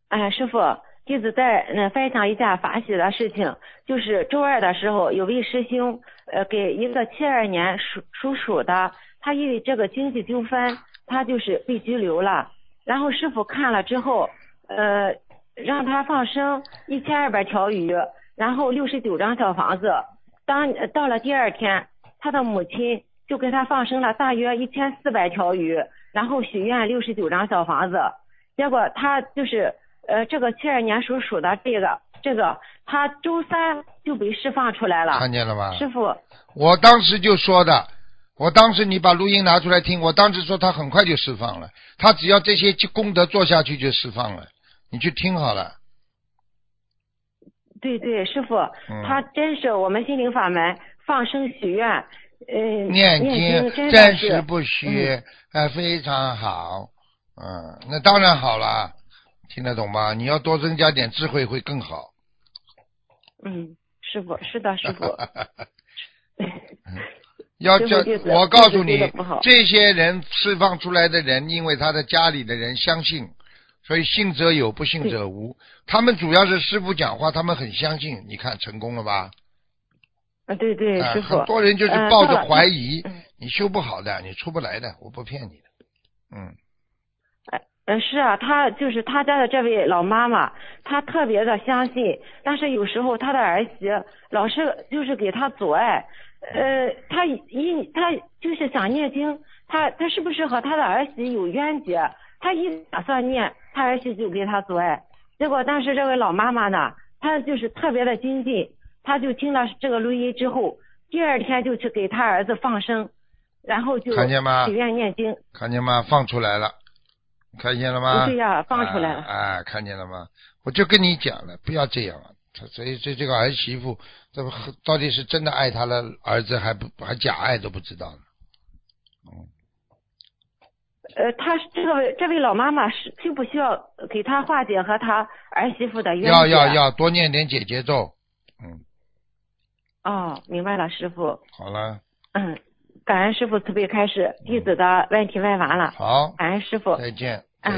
师傅，弟子在分享一下法喜的事情，就是周二的时候，有位师兄给一个72年属鼠的，他因为这个经济纠纷，他就是被拘留了。然后师傅看了之后，让他放生1200条鱼，然后69张小房子。到了第二天，他的母亲就给他放生了大约1400条鱼，然后许愿69张小房子。结果他就是这个72年属鼠的这个他周三就被释放出来了。 看见了吗？ 师傅， 我当时就说的，我当时你把录音拿出来听，我当时说他很快就释放了，他只要这些功德做下去就释放了，你去听好了。 对对，师傅，他真是我们心灵法门放生许愿， 念经真的暂是时不虚，非常好，那当然好了，听得懂吗？你要多增加点智慧会更好。 师傅，是的，师傅。 要叫我告诉你，这些人释放出来的人，因为他的家里的人相信，所以信则有，不信则无。他们主要是师父讲话，他们很相信。你看成功了吧？ 对对，师傅。 很多人就是抱着怀疑，你修不好的，你出不来的，我不骗你的。 是啊，他就是他家的这位老妈妈，她特别的相信，但是有时候他的儿媳老是就是给他阻碍。他就是想念经，他是不是和他的儿媳有冤结？他一打算念，他儿媳就给他阻碍。结果，但是这位老妈妈呢，她就是特别的精进，她就听了这个录音之后，第二天就去给他儿子放生，然后就许愿念经。 看见吗？放出来了，看见了吗？ 对呀，放出来了。 看见了吗？我就跟你讲了，不要这样了。所以这个儿媳妇，这不到底是真的爱他的儿子，还假爱都不知道呢。 他这位老妈妈需不需要给他化解和他儿媳妇的冤结？ 要多念点姐姐咒。 明白了，师傅。 好了。 感恩师傅慈悲开示，弟子的问题问完了。 好， 感恩师傅。 再见。